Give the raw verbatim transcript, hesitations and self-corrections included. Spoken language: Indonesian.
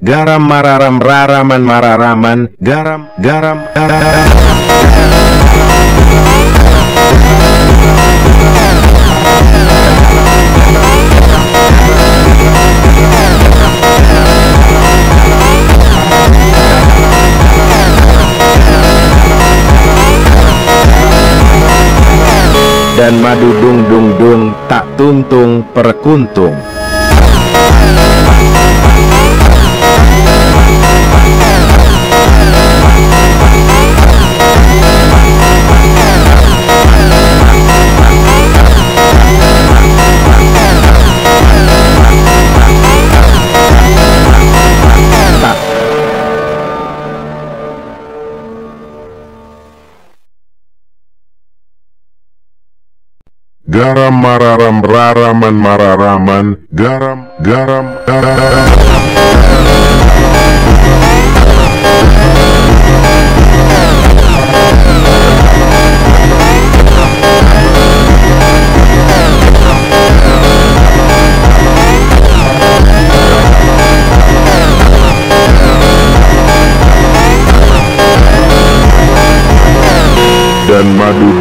garam mararam raraman mararaman, garam, garam, garam. Dan madu dung dung dung, tak tuntung perkuntung. Garam mararam raraman mararaman, garam, garam, garam. Dan madu